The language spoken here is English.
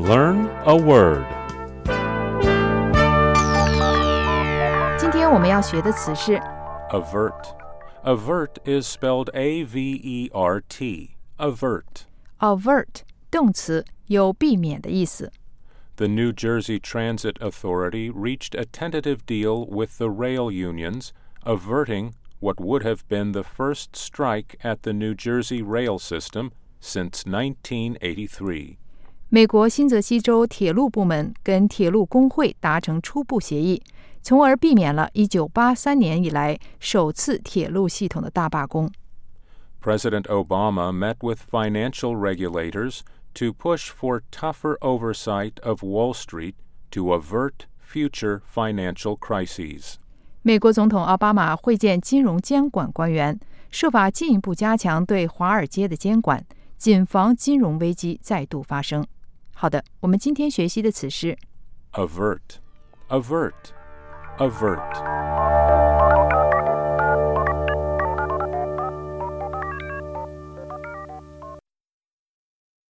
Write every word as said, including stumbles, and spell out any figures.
Learn a word. 今天我们要学的词是 Avert. Avert is spelled A V E R T. Avert. avert 动词，有避免的意思。 The New Jersey Transit Authority reached a tentative deal with the rail unions, averting what would have been the first strike at the New Jersey rail system since nineteen eighty-three. 美国新泽西州铁路部门跟铁路工会达成初步协议，从而避免了一九八三年以来首次铁路系统的大罢工。 President Obama met with financial regulators to push for tougher oversight of Wall Street to avert future financial crises. 美国总统奥巴马会见金融监管官员，设法进一步加强对华尔街的监管，谨防金融危机再度发生。好的，我们今天学习的词是 Avert. Avert. Avert.